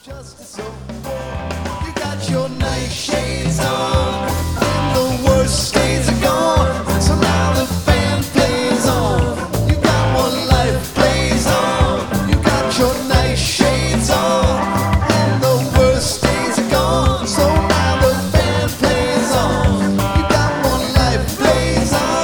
Justice of war. You got your nightshades on, and the worst days are gone. So now the band plays on. You got one life plays on. You got your nightshades on, and the worst days are gone. So now the band plays on. You got one life plays on.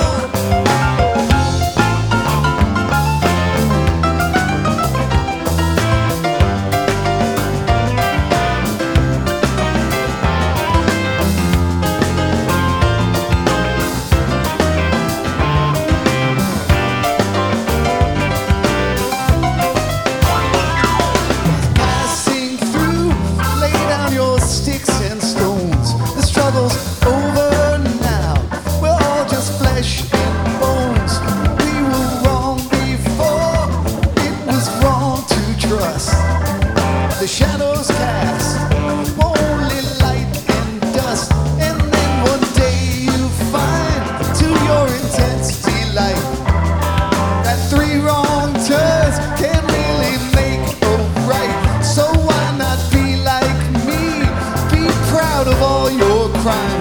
Sticks and stones, the struggle's over now. We're all just flesh and bones. We were wrong before, it was wrong to trust. The shadows cast only light and dust, and then one day you find to your intense delight that three wrong turns can really make a right. So why not be like me? Proud of all your crimes.